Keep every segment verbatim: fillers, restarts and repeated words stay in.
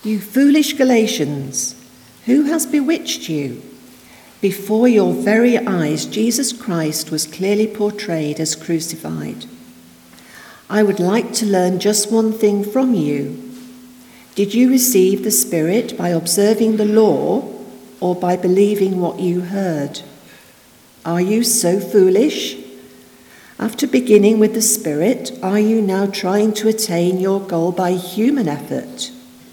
You foolish Galatians, who has bewitched you? Before your very eyes, Jesus Christ was clearly portrayed as crucified. I would like to learn just one thing from you. Did you receive the Spirit by observing the law or by believing what you heard? Are you so foolish? After beginning with the Spirit, are you now trying to attain your goal by human effort?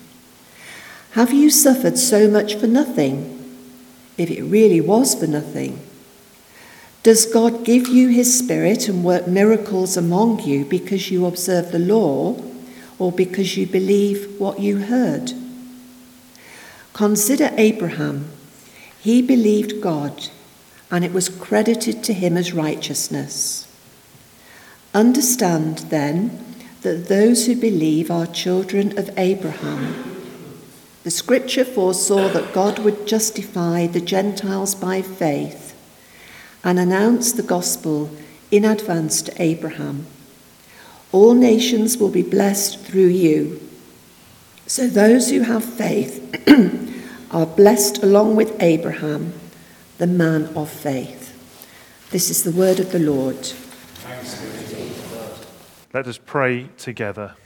Have you suffered so much for nothing? If it really was for nothing. Does God give you his Spirit and work miracles among you because you observe the law or because you believe what you heard? Consider Abraham. He believed God, and it was credited to him as righteousness. Understand, then, that those who believe are children of Abraham. The scripture foresaw that God would justify the Gentiles by faith and announce the gospel in advance to Abraham. All nations will be blessed through you. So those who have faith are blessed along with Abraham, the man of faith. This is the word of the Lord. Thanks be to God. Let us pray together.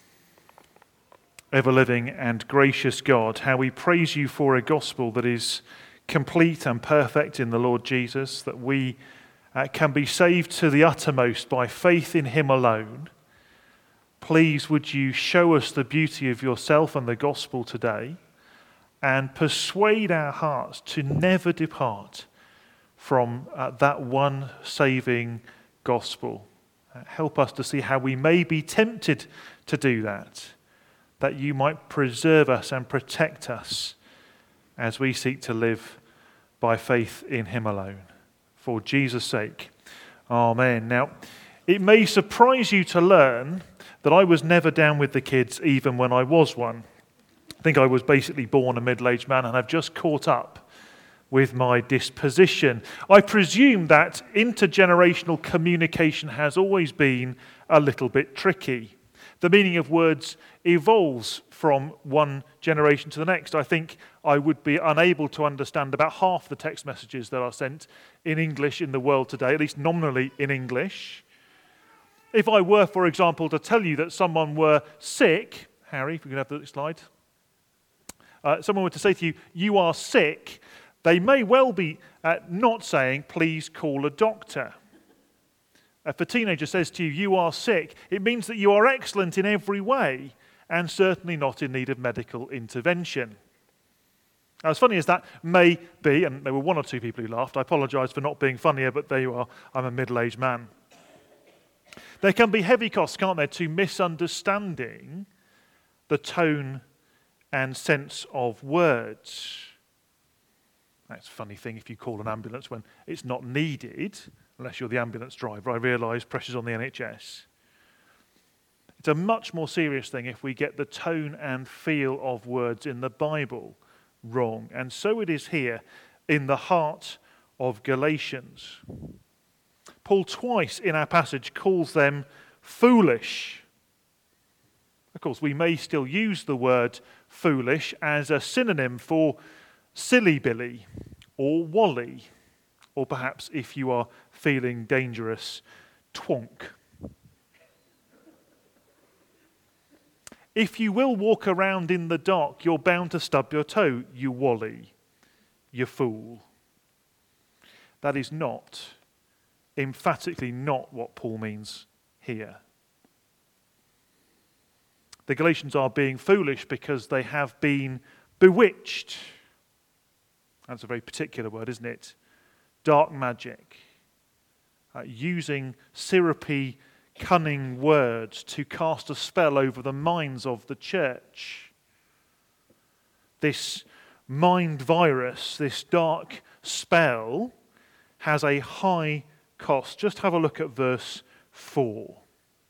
Ever-living and gracious God, how we praise you for a gospel that is complete and perfect in the Lord Jesus, that we uh, can be saved to the uttermost by faith in him alone. Please would you show us the beauty of yourself and the gospel today and persuade our hearts to never depart from uh, that one saving gospel. Uh, help us to see how we may be tempted to do that, that you might preserve us and protect us as we seek to live by faith in him alone. For Jesus' sake, amen. Now, it may surprise you to learn that I was never down with the kids even when I was one. I think I was basically born a middle-aged man and I've just caught up with my disposition. I presume that intergenerational communication has always been a little bit tricky. The meaning of words evolves from one generation to the next. I think I would be unable to understand about half the text messages that are sent in English in the world today, at least nominally in English. If I were, for example, to tell you that someone were sick, Harry, if we could have the slide. Uh, someone were to say to you, you are sick, they may well be uh, not saying, please call a doctor. If a teenager says to you, you are sick, it means that you are excellent in every way and certainly not in need of medical intervention. Now, as funny as that may be, and there were one or two people who laughed, I apologise for not being funnier, but there you are, I'm a middle-aged man. There can be heavy costs, can't there, to misunderstanding the tone and sense of words. That's a funny thing if you call an ambulance when it's not needed, unless you're the ambulance driver. I realise pressure's on the N H S. It's a much more serious thing if we get the tone and feel of words in the Bible wrong. And so it is here in the heart of Galatians. Paul twice in our passage calls them foolish. Of course, we may still use the word foolish as a synonym for silly Billy or Wally, or perhaps if you are feeling dangerous, twonk. If you will walk around in the dark, you're bound to stub your toe, you Wally, you fool. That is not, emphatically not what Paul means here. The Galatians are being foolish because they have been bewitched. That's a very particular word, isn't it? Dark magic. Uh, using syrupy, cunning words to cast a spell over the minds of the church. This mind virus, this dark spell, has a high cost. Just have a look at verse four.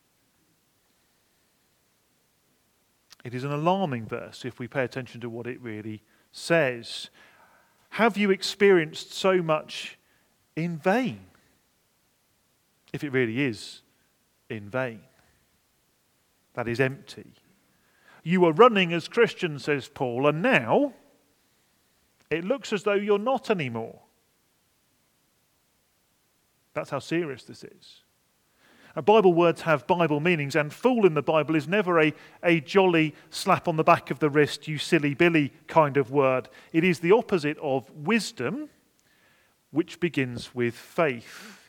It is an alarming verse if we pay attention to what it really says. Have you experienced so much in vain? If it really is in vain. That is empty. You were running as Christians, says Paul, and now it looks as though you're not anymore. That's how serious this is. And Bible words have Bible meanings, and fool in the Bible is never a, a jolly slap on the back of the wrist, you silly Billy kind of word. It is the opposite of wisdom, which begins with faith.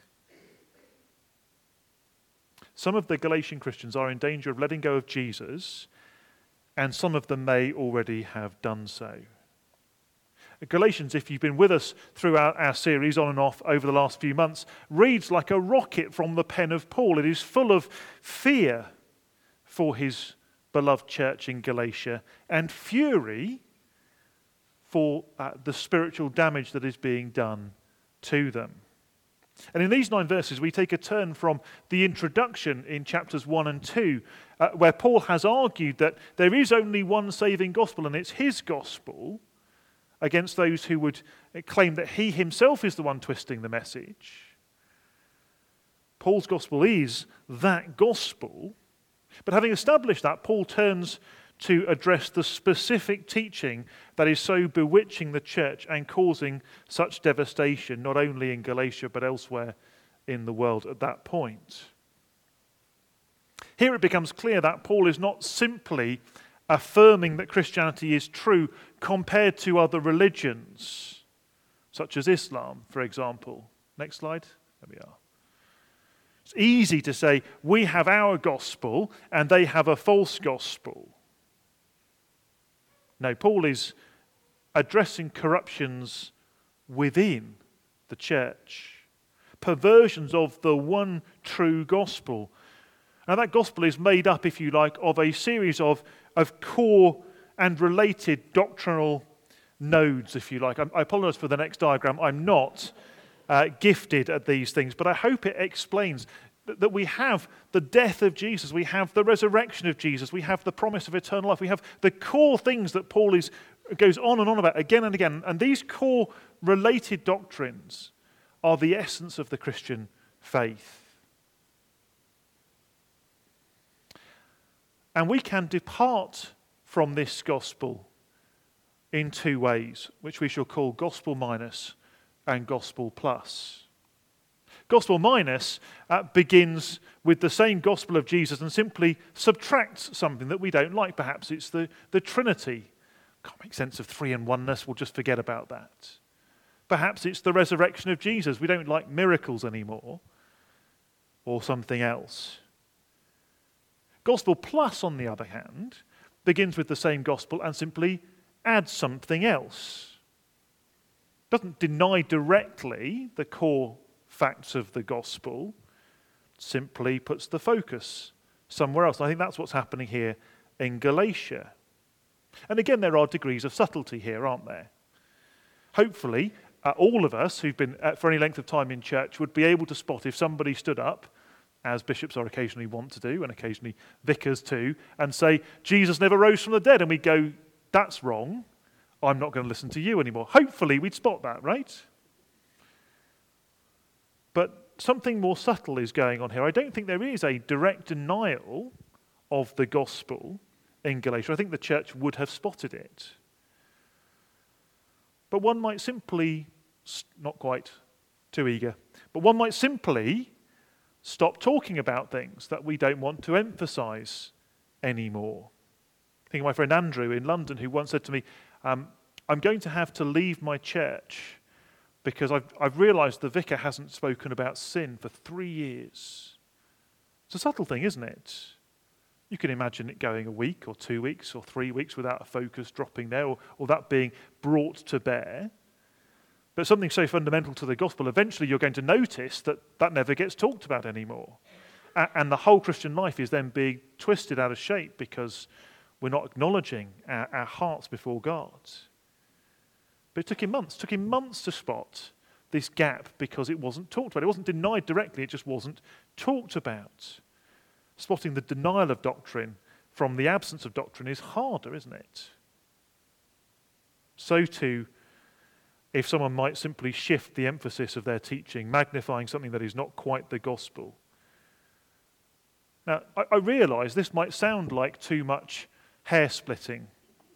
Some of the Galatian Christians are in danger of letting go of Jesus, and some of them may already have done so. Galatians, if you've been with us throughout our series on and off over the last few months, reads like a rocket from the pen of Paul. It is full of fear for his beloved church in Galatia and fury for uh, the spiritual damage that is being done to them. And in these nine verses, we take a turn from the introduction in chapters one and two, uh, where Paul has argued that there is only one saving gospel, and it's his gospel, against those who would claim that he himself is the one twisting the message. Paul's gospel is that gospel, but having established that, Paul turns to address the specific teaching that is so bewitching the church and causing such devastation, not only in Galatia but elsewhere in the world at that point. Here it becomes clear that Paul is not simply affirming that Christianity is true compared to other religions, such as Islam, for example. Next slide. There we are. It's easy to say we have our gospel and they have a false gospel. No, Paul is addressing corruptions within the church, perversions of the one true gospel. Now that gospel is made up, if you like, of a series of, of core and related doctrinal nodes, if you like. I, I apologize for the next diagram. I'm not uh, gifted at these things, but I hope it explains that, that we have the death of Jesus, we have the resurrection of Jesus, we have the promise of eternal life, we have the core things that Paul is goes on and on about again and again. And these core related doctrines are the essence of the Christian faith. And we can depart from this gospel in two ways, which we shall call gospel minus and gospel plus. Gospel minus uh, begins with the same gospel of Jesus and simply subtracts something that we don't like. Perhaps it's the, the Trinity. Can't make sense of three and oneness, we'll just forget about that. Perhaps it's the resurrection of Jesus. We don't like miracles anymore, or something else. Gospel plus, on the other hand, begins with the same gospel and simply adds something else. Doesn't deny directly the core facts of the gospel, simply puts the focus somewhere else. And I think that's what's happening here in Galatia. And again, there are degrees of subtlety here, aren't there? Hopefully, uh, all of us who've been uh, for any length of time in church would be able to spot if somebody stood up, as bishops are occasionally wont to do, and occasionally vicars too, and say, Jesus never rose from the dead, and we'd go, that's wrong, I'm not going to listen to you anymore. Hopefully we'd spot that, right? But something more subtle is going on here. I don't think there is a direct denial of the gospel in Galatia. I think the church would have spotted it. But one might simply, not quite too eager, but one might simply stop talking about things that we don't want to emphasize anymore. I think of my friend Andrew in London, who once said to me, um, I'm going to have to leave my church because I've, I've realized the vicar hasn't spoken about sin for three years. It's a subtle thing, isn't it? You can imagine it going a week or two weeks or three weeks without a focus dropping there, or, or that being brought to bear. But something so fundamental to the gospel, eventually you're going to notice that that never gets talked about anymore. And the whole Christian life is then being twisted out of shape because we're not acknowledging our, our hearts before God. But it took him months, it took him months to spot this gap because it wasn't talked about. It wasn't denied directly, it just wasn't talked about. Spotting the denial of doctrine from the absence of doctrine is harder, isn't it? So too, if someone might simply shift the emphasis of their teaching, magnifying something that is not quite the gospel. Now, I, I realise this might sound like too much hair-splitting.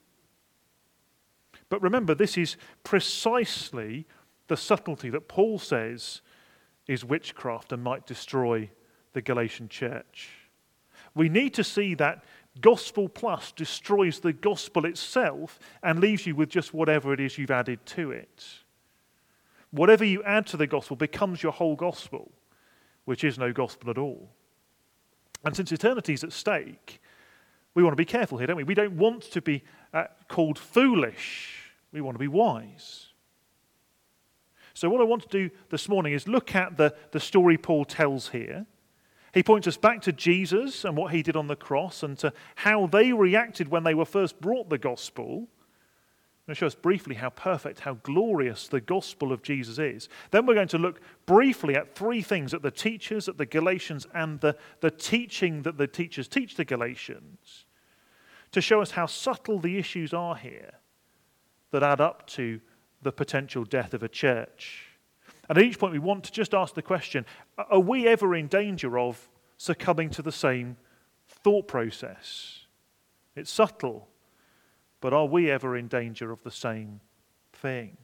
But remember, this is precisely the subtlety that Paul says is witchcraft and might destroy the Galatian church. We need to see that gospel plus destroys the gospel itself and leaves you with just whatever it is you've added to it. Whatever you add to the gospel becomes your whole gospel, which is no gospel at all. And since eternity is at stake, we want to be careful here, don't we? We don't want to be uh, called foolish. We want to be wise. So what I want to do this morning is look at the, the story Paul tells here. He points us back to Jesus and what he did on the cross and to how they reacted when they were first brought the gospel. I'm going to show us briefly how perfect, how glorious the gospel of Jesus is. Then we're going to look briefly at three things, at the teachers, at the Galatians, and the, the teaching that the teachers teach the Galatians, to show us how subtle the issues are here that add up to the potential death of a church. And at each point we want to just ask the question, are we ever in danger of succumbing to the same thought process? It's subtle, but are we ever in danger of the same thing?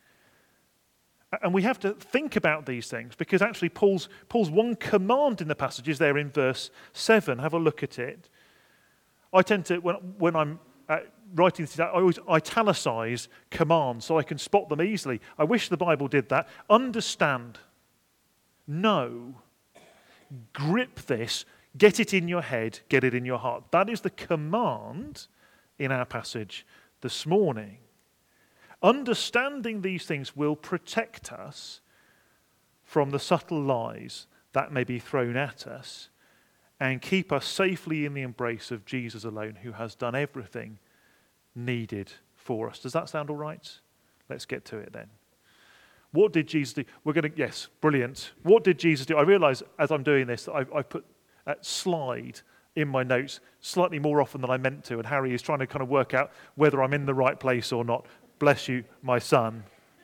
And we have to think about these things because actually Paul's, Paul's one command in the passage is there in verse seven. Have a look at it. I tend to, when, when I'm uh, writing this out, I always italicize commands so I can spot them easily. I wish the Bible did that. Understand, know, grip this, get it in your head, get it in your heart. That is the command in our passage this morning. Understanding these things will protect us from the subtle lies that may be thrown at us and keep us safely in the embrace of Jesus alone, who has done everything needed for us. Does that sound all right? Let's get to it then. What did Jesus do? We're going to, yes, brilliant. What did Jesus do? I realise as I'm doing this that I've, I've put a slide in my notes slightly more often than I meant to, and Harry is trying to kind of work out whether I'm in the right place or not. Bless you, my son.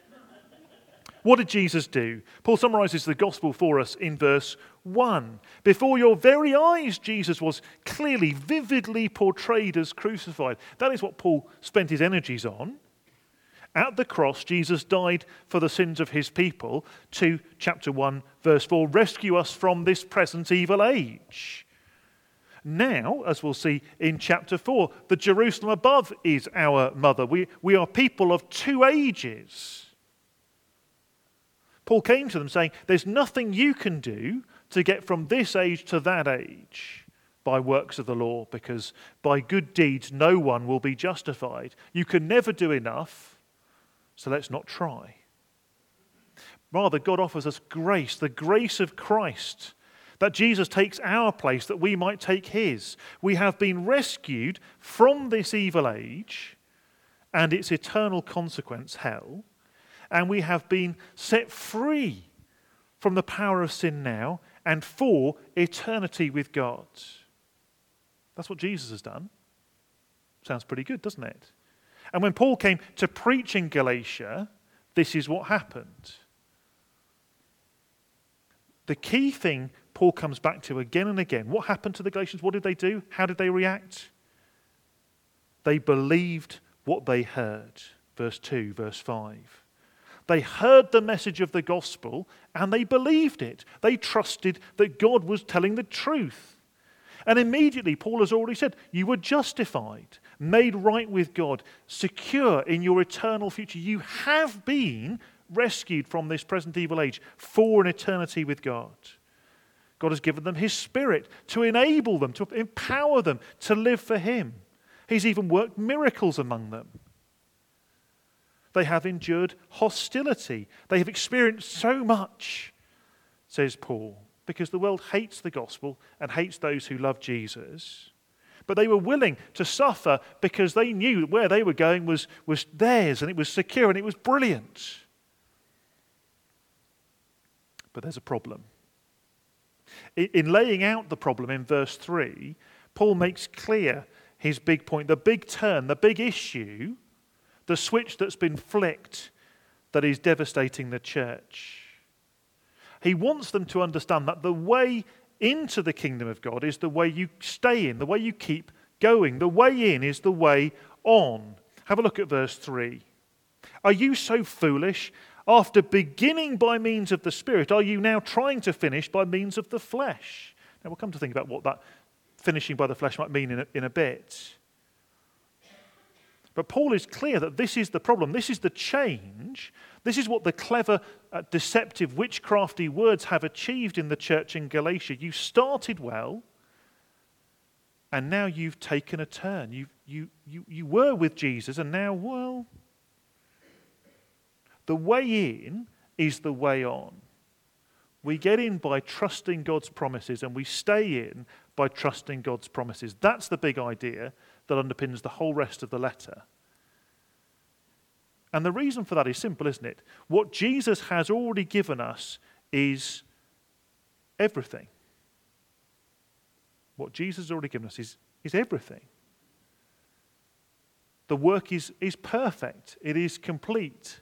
What did Jesus do? Paul summarises the gospel for us in verse one. Before your very eyes, Jesus was clearly, vividly portrayed as crucified. That is what Paul spent his energies on. At the cross, Jesus died for the sins of his people to, chapter one, verse four, rescue us from this present evil age. Now, as we'll see in chapter four, the Jerusalem above is our mother. We, we are people of two ages. Paul came to them saying, there's nothing you can do to get from this age to that age by works of the law, because by good deeds no one will be justified. You can never do enough, so let's not try. Rather, God offers us grace, the grace of Christ, that Jesus takes our place, that we might take his. We have been rescued from this evil age and its eternal consequence, hell, and we have been set free from the power of sin now and for eternity with God. That's what Jesus has done. Sounds pretty good, doesn't it? And when Paul came to preach in Galatia, this is what happened. The key thing Paul comes back to again and again. What happened to the Galatians? What did they do? How did they react? They believed what they heard. Verse two, verse five. They heard the message of the gospel and they believed it. They trusted that God was telling the truth. And immediately, Paul has already said, you were justified, made right with God, secure in your eternal future. You have been rescued from this present evil age for an eternity with God. God has given them his Spirit to enable them, to empower them to live for him. He's even worked miracles among them. They have endured hostility. They have experienced so much, says Paul, because the world hates the gospel and hates those who love Jesus. But they were willing to suffer because they knew where they were going was, was theirs, and it was secure and it was brilliant. But there's a problem. In laying out the problem in verse three, Paul makes clear his big point, the big turn, the big issue, the switch that's been flicked that is devastating the church. He wants them to understand that the way into the kingdom of God is the way you stay in, the way you keep going. The way in is the way on. Have a look at verse three. Are you so foolish? After beginning by means of the Spirit, are you now trying to finish by means of the flesh? Now we'll come to think about what that finishing by the flesh might mean in a, in a bit. But Paul is clear that this is the problem. This is the change. This is what the clever, uh, deceptive, witchcrafty words have achieved in the church in Galatia. You started well, and now you've taken a turn. You, you, you, you were with Jesus, and now, well, the way in is the way on. We get in by trusting God's promises, and we stay in by trusting God's promises. That's the big idea that underpins the whole rest of the letter. And the reason for that is simple, isn't it? What Jesus has already given us is everything. What Jesus has already given us is, is everything. The work is, is perfect. It is complete.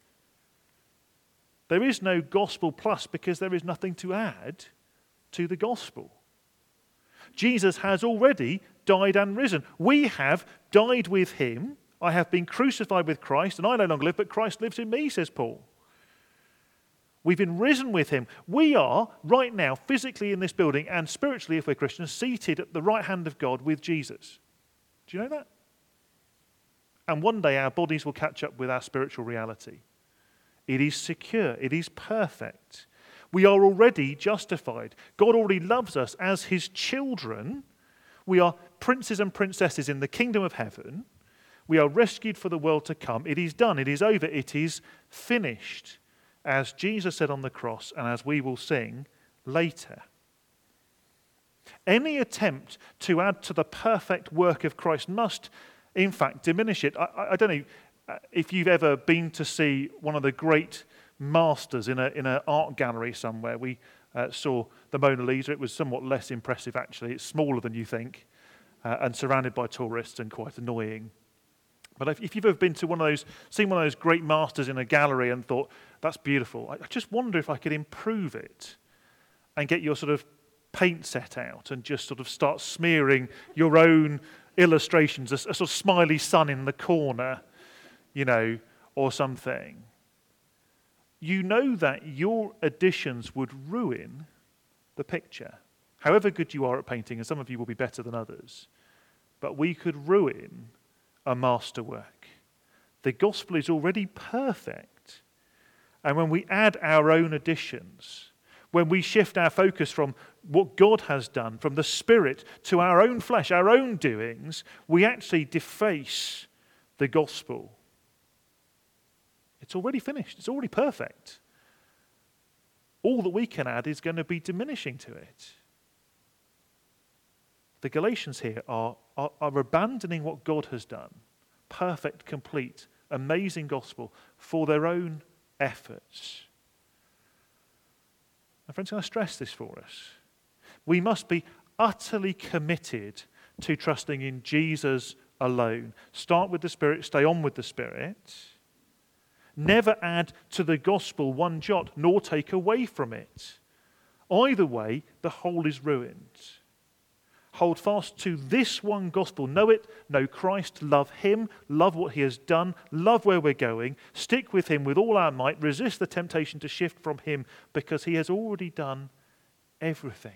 There is no gospel plus because there is nothing to add to the gospel. Jesus has already died and risen. We have died with him. I have been crucified with Christ, and I no longer live, but Christ lives in me, says Paul. We've been risen with him. We are, right now, physically in this building, and spiritually, if we're Christians, seated at the right hand of God with Jesus. Do you know that? And one day our bodies will catch up with our spiritual reality. It is secure. It is perfect. We are already justified. God already loves us as his children. We are princes and princesses in the kingdom of heaven. We are rescued for the world to come. It is done. It is over. It is finished, as Jesus said on the cross and as we will sing later. Any attempt to add to the perfect work of Christ must, in fact, diminish it. I, I don't know if you've ever been to see one of the great masters in a in an art gallery somewhere. We uh, saw the Mona Lisa. It was somewhat less impressive, actually. It's smaller than you think uh, and surrounded by tourists and quite annoying. But if, if you've ever been to one of those, seen one of those great masters in a gallery and thought, that's beautiful, I, I just wonder if I could improve it and get your sort of paint set out and just sort of start smearing your own illustrations, a, a sort of smiley sun in the corner, you know, or something. You know that your additions would ruin the picture. However good you are at painting, and some of you will be better than others, but we could ruin a masterwork. The gospel is already perfect. And when we add our own additions, when we shift our focus from what God has done, from the Spirit to our own flesh, our own doings, we actually deface the gospel. It's already finished. It's already perfect. All that we can add is going to be diminishing to it. The Galatians here are, are, are abandoning what God has done, perfect, complete, amazing gospel, for their own efforts. And friends, can I stress this for us? We must be utterly committed to trusting in Jesus alone. Start with the Spirit, stay on with the Spirit. Never add to the gospel one jot, nor take away from it. Either way, the whole is ruined. Hold fast to this one gospel. Know it, know Christ, love him, love what he has done, love where we're going, stick with him with all our might, resist the temptation to shift from him because he has already done everything.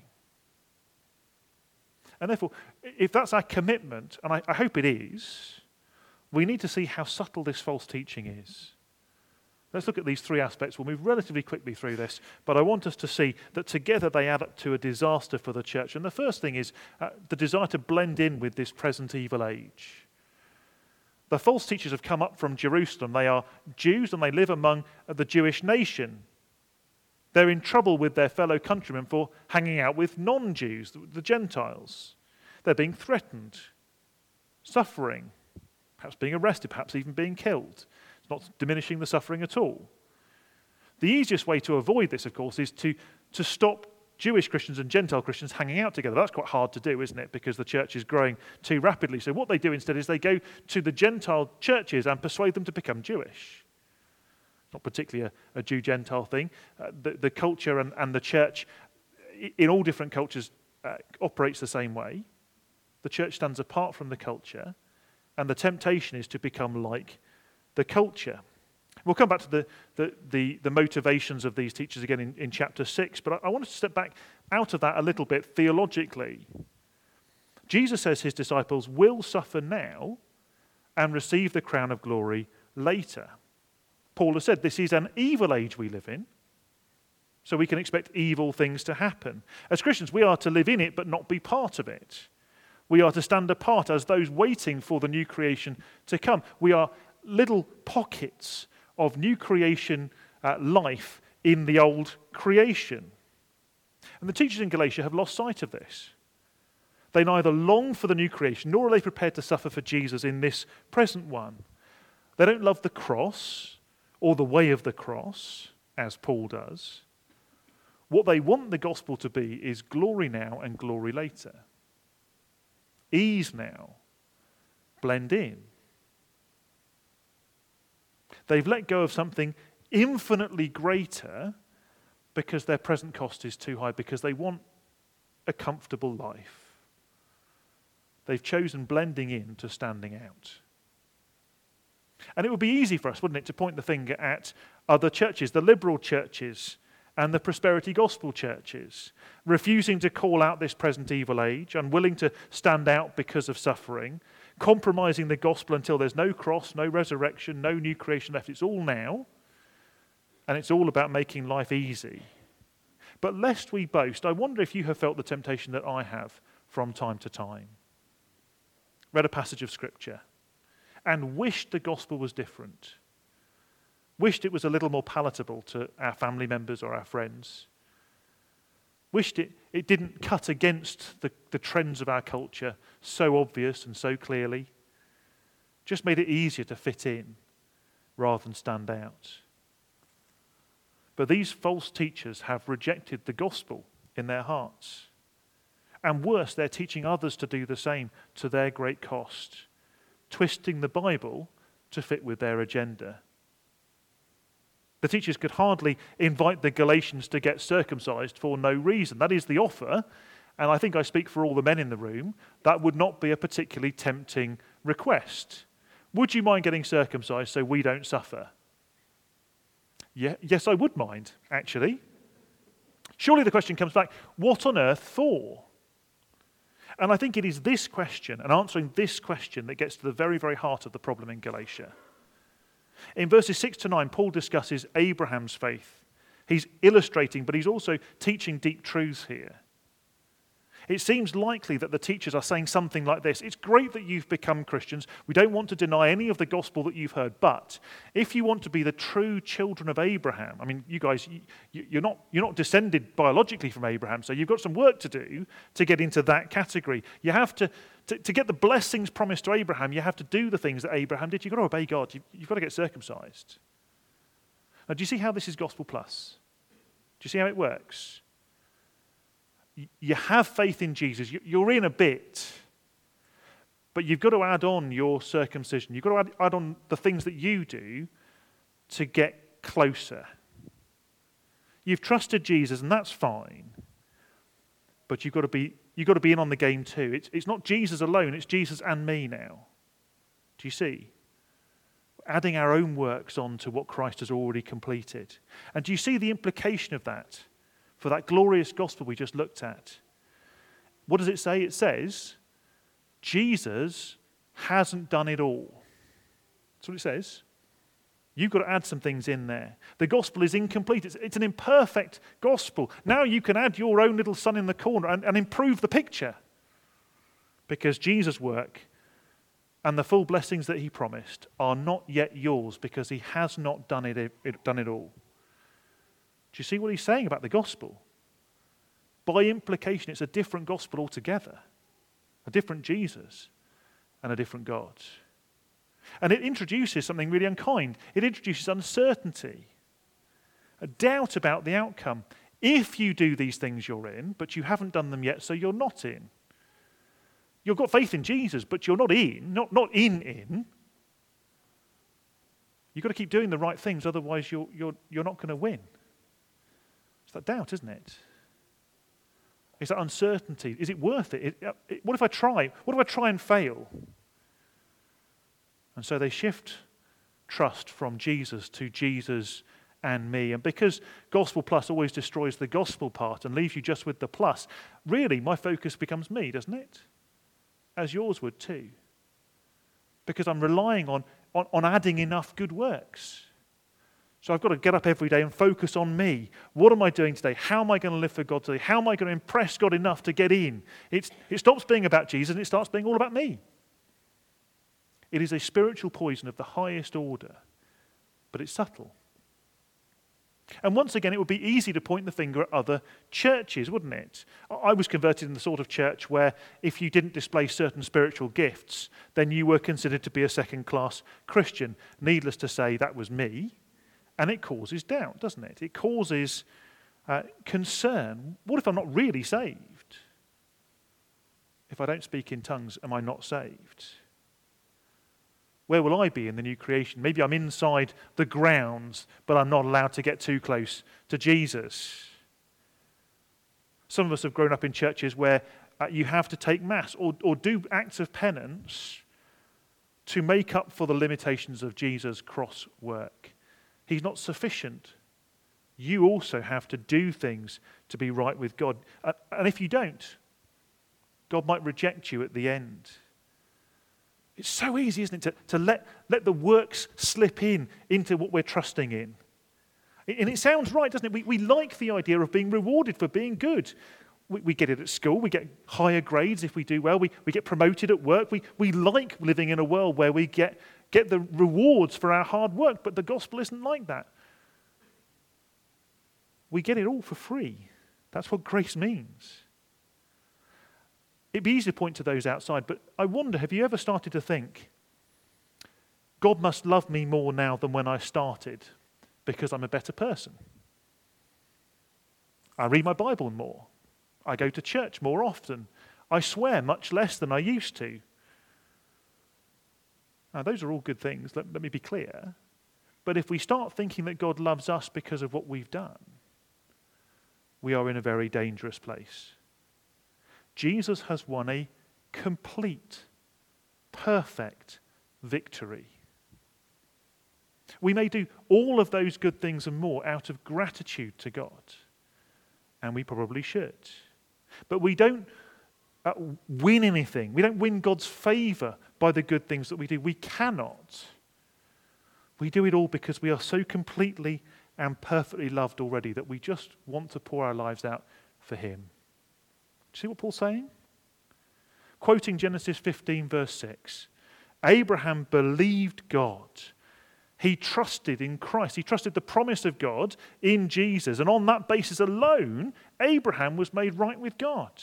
And therefore, if that's our commitment, and I, I hope it is, we need to see how subtle this false teaching is. Let's look at these three aspects. We'll move relatively quickly through this, but I want us to see that together they add up to a disaster for the church. And the first thing is uh, the desire to blend in with this present evil age. The false teachers have come up from Jerusalem. They are Jews and they live among the Jewish nation. They're in trouble with their fellow countrymen for hanging out with non-Jews, the Gentiles. They're being threatened, suffering, perhaps being arrested, perhaps even being killed. It's not diminishing the suffering at all. The easiest way to avoid this, of course, is to, to stop Jewish Christians and Gentile Christians hanging out together. That's quite hard to do, isn't it? Because the church is growing too rapidly. So what they do instead is they go to the Gentile churches and persuade them to become Jewish. Not particularly a, a Jew-Gentile thing. Uh, the, the culture and, and the church in all different cultures uh, operates the same way. The church stands apart from the culture, and the temptation is to become like the culture. We'll come back to the, the, the, the motivations of these teachers again in, in chapter six, but I, I want to step back out of that a little bit theologically. Jesus says his disciples will suffer now and receive the crown of glory later. Paul has said this is an evil age we live in, so we can expect evil things to happen. As Christians, we are to live in it but not be part of it. We are to stand apart as those waiting for the new creation to come. We are little pockets of new creation uh, life in the old creation. And the teachers in Galatia have lost sight of this. They neither long for the new creation, nor are they prepared to suffer for Jesus in this present one. They don't love the cross or the way of the cross, as Paul does. What they want the gospel to be is glory now and glory later. Ease now, blend in. They've let go of something infinitely greater because their present cost is too high, because they want a comfortable life. They've chosen blending in to standing out. And it would be easy for us, wouldn't it, to point the finger at other churches, the liberal churches and the prosperity gospel churches, refusing to call out this present evil age, unwilling to stand out because of suffering, compromising the gospel until there's no cross, no resurrection, no new creation left. It's all now, and it's all about making life easy. But lest we boast, I wonder if you have felt the temptation that I have from time to time. Read a passage of Scripture and wished the gospel was different. Wished it was a little more palatable to our family members or our friends. Wished it, it didn't cut against the, the trends of our culture so obvious and so clearly. Just made it easier to fit in rather than stand out. But these false teachers have rejected the gospel in their hearts. And worse, they're teaching others to do the same to their great cost, twisting the Bible to fit with their agenda. The teachers could hardly invite the Galatians to get circumcised for no reason. That is the offer, and I think I speak for all the men in the room, that would not be a particularly tempting request. Would you mind getting circumcised so we don't suffer? Yeah, yes, I would mind, actually. Surely the question comes back, what on earth for? And I think it is this question, and answering this question, that gets to the very, very heart of the problem in Galatia. In verses six to nine, Paul discusses Abraham's faith. He's illustrating, but he's also teaching deep truths here. It seems likely that the teachers are saying something like this: it's great that you've become Christians. We don't want to deny any of the gospel that you've heard, but if you want to be the true children of Abraham, I mean, you guys, you, you're not you're not descended biologically from Abraham, so you've got some work to do to get into that category. You have to, to, to get the blessings promised to Abraham, you have to do the things that Abraham did. You've got to obey God. You've, you've got to get circumcised. Now, do you see how this is gospel plus? Do you see how it works? You have faith in Jesus. You're in a bit, but you've got to add on your circumcision. You've got to add, add on the things that you do to get closer. You've trusted Jesus, and that's fine, but you've got to be you've got to be in on the game too. It's it's not Jesus alone. It's Jesus and me now. Do you see? Adding our own works on to what Christ has already completed. And do you see the implication of that? For that glorious gospel we just looked at. What does it say? It says, Jesus hasn't done it all. That's what it says. You've got to add some things in there. The gospel is incomplete. It's, it's an imperfect gospel. Now you can add your own little son in the corner and, and improve the picture. Because Jesus' work and the full blessings that he promised are not yet yours, because he has not done it, it, done it all. Do you see what he's saying about the gospel? By implication, it's a different gospel altogether. A different Jesus and a different God. And it introduces something really unkind. It introduces uncertainty, a doubt about the outcome. If you do these things, you're in, but you haven't done them yet, so you're not in. You've got faith in Jesus, but you're not in, not, not in, in. You've got to keep doing the right things, otherwise you're, you're, you're not going to win. That doubt, isn't it? It's that uncertainty. Is it worth it? It, it? What if I try? What if I try and fail? And so they shift trust from Jesus to Jesus and me. And because Gospel Plus always destroys the gospel part and leaves you just with the plus, really my focus becomes me, doesn't it? As yours would too. Because I'm relying on, on, on adding enough good works. So I've got to get up every day and focus on me. What am I doing today? How am I going to live for God today? How am I going to impress God enough to get in? It's, it stops being about Jesus and it starts being all about me. It is a spiritual poison of the highest order, but it's subtle. And once again, it would be easy to point the finger at other churches, wouldn't it? I was converted in the sort of church where if you didn't display certain spiritual gifts, then you were considered to be a second-class Christian. Needless to say, that was me. And it causes doubt, doesn't it? It causes uh, concern. What if I'm not really saved? If I don't speak in tongues, am I not saved? Where will I be in the new creation? Maybe I'm inside the grounds, but I'm not allowed to get too close to Jesus. Some of us have grown up in churches where uh, you have to take Mass or, or do acts of penance to make up for the limitations of Jesus' cross work. He's not sufficient. You also have to do things to be right with God. And if you don't, God might reject you at the end. It's so easy, isn't it, to, to let, let the works slip in into what we're trusting in. And it sounds right, doesn't it? We, we like the idea of being rewarded for being good. We, we get it at school. We get higher grades if we do well. We, we get promoted at work. We, we like living in a world where we get get the rewards for our hard work, but the gospel isn't like that. We get it all for free. That's what grace means. It'd be easy to point to those outside, but I wonder, have you ever started to think, God must love me more now than when I started because I'm a better person? I read my Bible more. I go to church more often. I swear much less than I used to. Now, those are all good things, let, let me be clear. But if we start thinking that God loves us because of what we've done, we are in a very dangerous place. Jesus has won a complete, perfect victory. We may do all of those good things and more out of gratitude to God, and we probably should. But we don't Uh, win anything. We don't win God's favour by the good things that we do. We cannot. We do it all because we are so completely and perfectly loved already that we just want to pour our lives out for Him. Do you see what Paul's saying? Quoting Genesis fifteen verse six, Abraham believed God. He trusted in Christ. He trusted the promise of God in Jesus. And on that basis alone, Abraham was made right with God.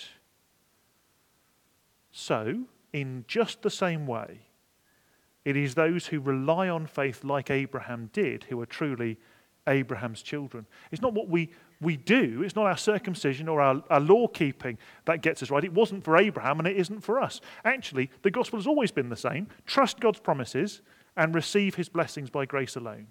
So, in just the same way, it is those who rely on faith like Abraham did who are truly Abraham's children. It's not what we, we do, it's not our circumcision or our, our law keeping that gets us right. It wasn't for Abraham and it isn't for us. Actually, the gospel has always been the same. Trust God's promises and receive his blessings by grace alone.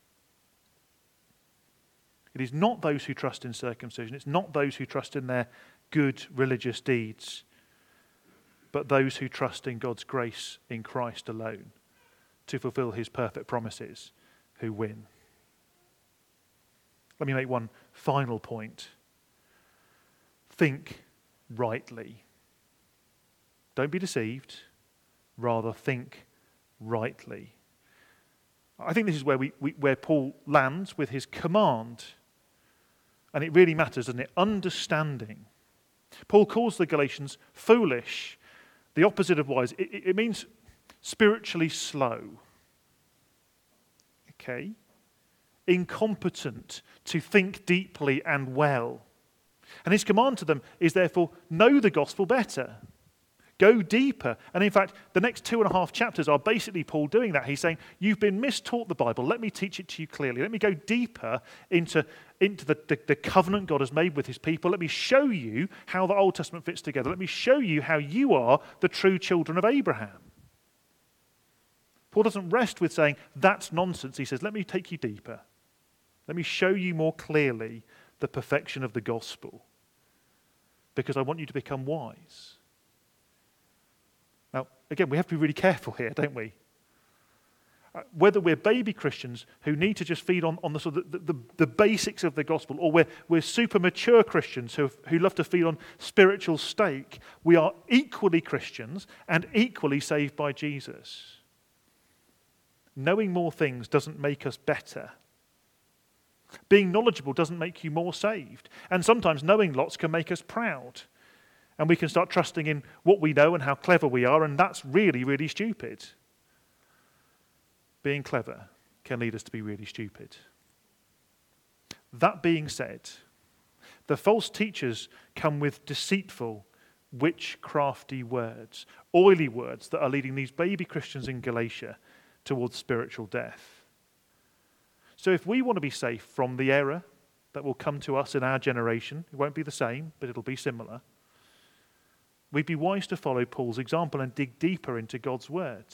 It is not those who trust in circumcision, it's not those who trust in their good religious deeds, but those who trust in God's grace in Christ alone to fulfill his perfect promises who win. Let me make one final point. Think rightly. Don't be deceived. Rather, think rightly. I think this is where we, we where Paul lands with his command. And it really matters, doesn't it? Understanding. Paul calls the Galatians foolish. The opposite of wise. It, it means spiritually slow. Okay? Incompetent to think deeply and well. And his command to them is therefore, know the gospel better. Go deeper. And in fact, the next two and a half chapters are basically Paul doing that. He's saying, you've been mistaught the Bible. Let me teach it to you clearly. Let me go deeper into, into the, the, the covenant God has made with his people. Let me show you how the Old Testament fits together. Let me show you how you are the true children of Abraham. Paul doesn't rest with saying, that's nonsense. He says, let me take you deeper. Let me show you more clearly the perfection of the gospel. because I want you to become wise. Now, again, we have to be really careful here, don't we? Uh, whether we're baby Christians who need to just feed on, on the, sort of the, the, the basics of the gospel, or we're, we're super mature Christians who, who love to feed on spiritual steak, we are equally Christians and equally saved by Jesus. Knowing more things doesn't make us better. Being knowledgeable doesn't make you more saved. And sometimes knowing lots can make us proud. And we can start trusting in what we know and how clever we are, and that's really, really stupid. Being clever can lead us to be really stupid. That being said, the false teachers come with deceitful, witchcrafty words, oily words that are leading these baby Christians in Galatia towards spiritual death. So if we want to be safe from the error that will come to us in our generation, it won't be the same, but it'll be similar, we'd be wise to follow Paul's example and dig deeper into God's word.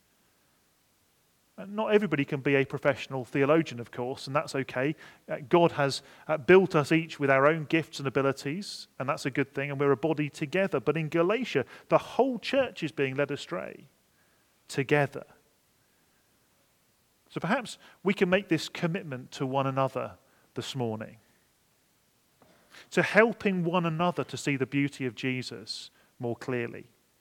Not everybody can be a professional theologian, of course, and that's okay. Uh, God has uh, built us each with our own gifts and abilities, and that's a good thing, and we're a body together. But in Galatia, the whole church is being led astray together. So perhaps we can make this commitment to one another this morning, to helping one another to see the beauty of Jesus more clearly,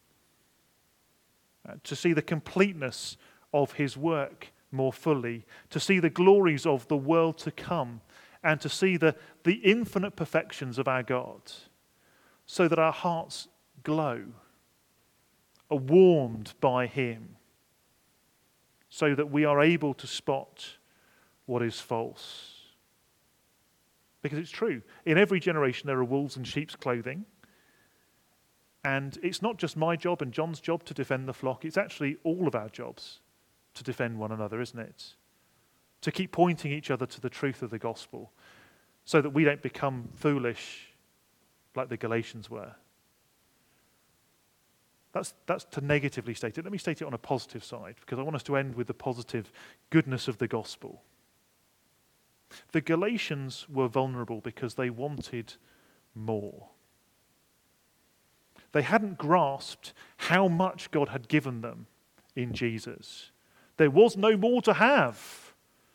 uh, to see the completeness of his work more fully, to see the glories of the world to come, and to see the, the infinite perfections of our God, so that our hearts glow, are warmed by him, so that we are able to spot what is false. Because it's true, in every generation there are wolves in sheep's clothing, and it's not just my job and John's job to defend the flock, it's actually all of our jobs to defend one another, isn't it? To keep pointing each other to the truth of the gospel so that we don't become foolish like the Galatians were. That's, that's to negatively state it. Let me state it on a positive side, because I want us to end with the positive goodness of the gospel. The Galatians were vulnerable because they wanted more. They hadn't grasped how much God had given them in Jesus. There was no more to have.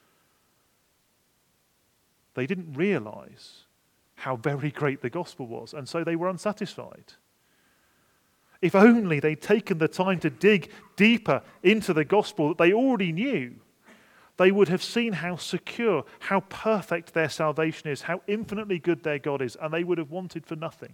They didn't realize how very great the gospel was, and so they were unsatisfied. If only they'd taken the time to dig deeper into the gospel that they already knew, they would have seen how secure, how perfect their salvation is, how infinitely good their God is, and they would have wanted for nothing.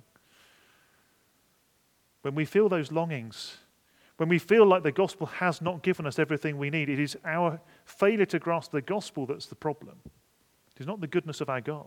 When we feel those longings, when we feel like the gospel has not given us everything we need, it is our failure to grasp the gospel that's the problem. It is not the goodness of our God.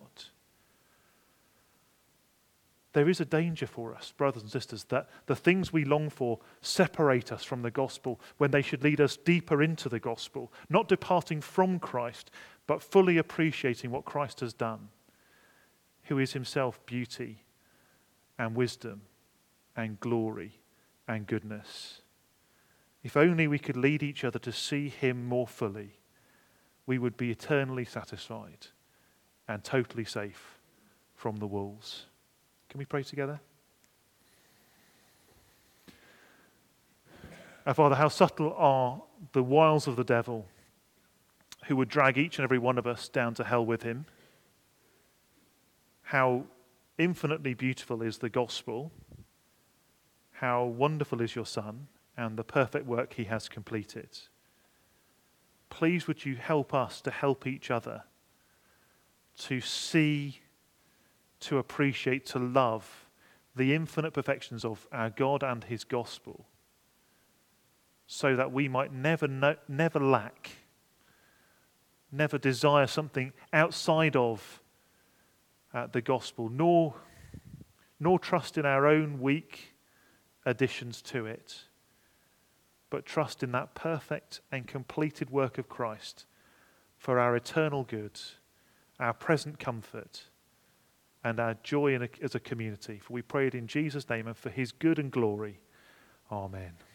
There is a danger for us, brothers and sisters, that the things we long for separate us from the gospel when they should lead us deeper into the gospel, not departing from Christ, but fully appreciating what Christ has done, who is himself beauty and wisdom and glory and goodness. If only we could lead each other to see him more fully, we would be eternally satisfied and totally safe from the wolves. Can we pray together? Our Father, how subtle are the wiles of the devil, who would drag each and every one of us down to hell with him. How infinitely beautiful is the gospel. How wonderful is your Son and the perfect work he has completed. Please would you help us to help each other to see, to appreciate, to love the infinite perfections of our God and his gospel, so that we might never know, never lack, never desire something outside of uh, the gospel, nor, nor trust in our own weak additions to it, but trust in that perfect and completed work of Christ for our eternal good, our present comfort, and our joy in a, as a community. For we pray it in Jesus' name and for his good and glory. Amen.